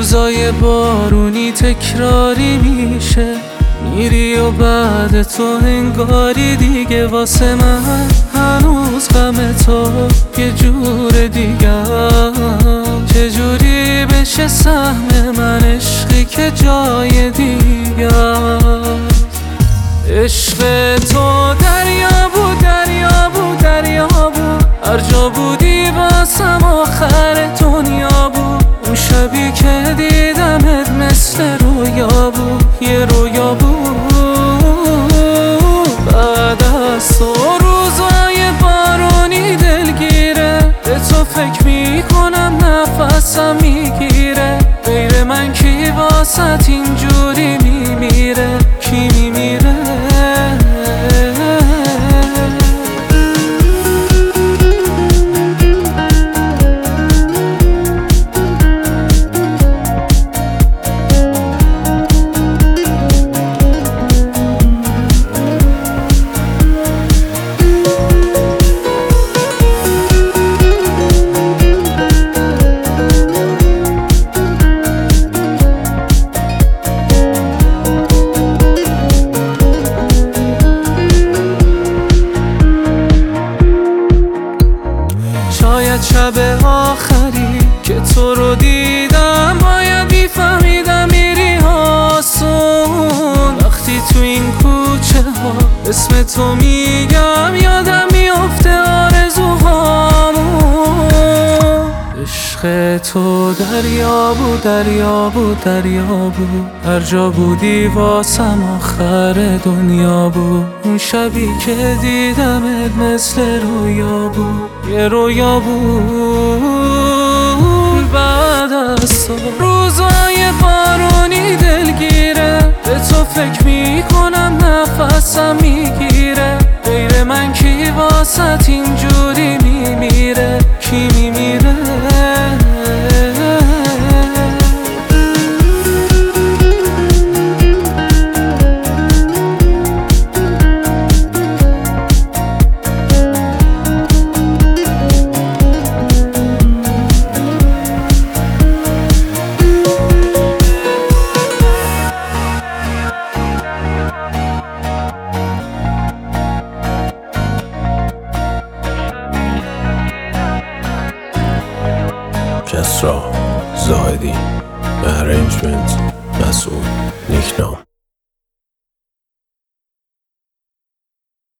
روزای بارونی تکراری میشه، میری و بعد تو انگاری دیگه واسه من هنوز غم تو یه جور دیگه. چجوری بشه سهم من عشقی که جای دیگه؟ عشق تو دریا بود، دریا بود، دریا بود، هر جا بودی واسم آخر دنیا بود. اون شبی که دیدمت مثل رویا بود، یه رویا بود. بعد از تو روزای بارونی دلگیره، به تو فکر میکنم نفسم میگیره. غیر من کی واسط اینجوری میمیره؟ کی میمیره؟ شاید شب آخری که تو رو دیدم باید میفهمیدم میری آسون. وقتی تو این کوچه ها اسم تو میگم یادم میافته آرزوهامون. عشق تو دریا بود، دریا بود، دریا بود، هر جا بودی واسم آخر دنیا بود. اون شبی که دیدمت مثل رویا بود، یه رویا بود. بعد از تو روزای بارونی دلگیره، به تو فکر میکنم نفسم میگیره. غیر من کی واسط اینجوری میمیره؟ کی میمیره؟ کسرا زاهدی، ارنجمنت مسعود نیکنام.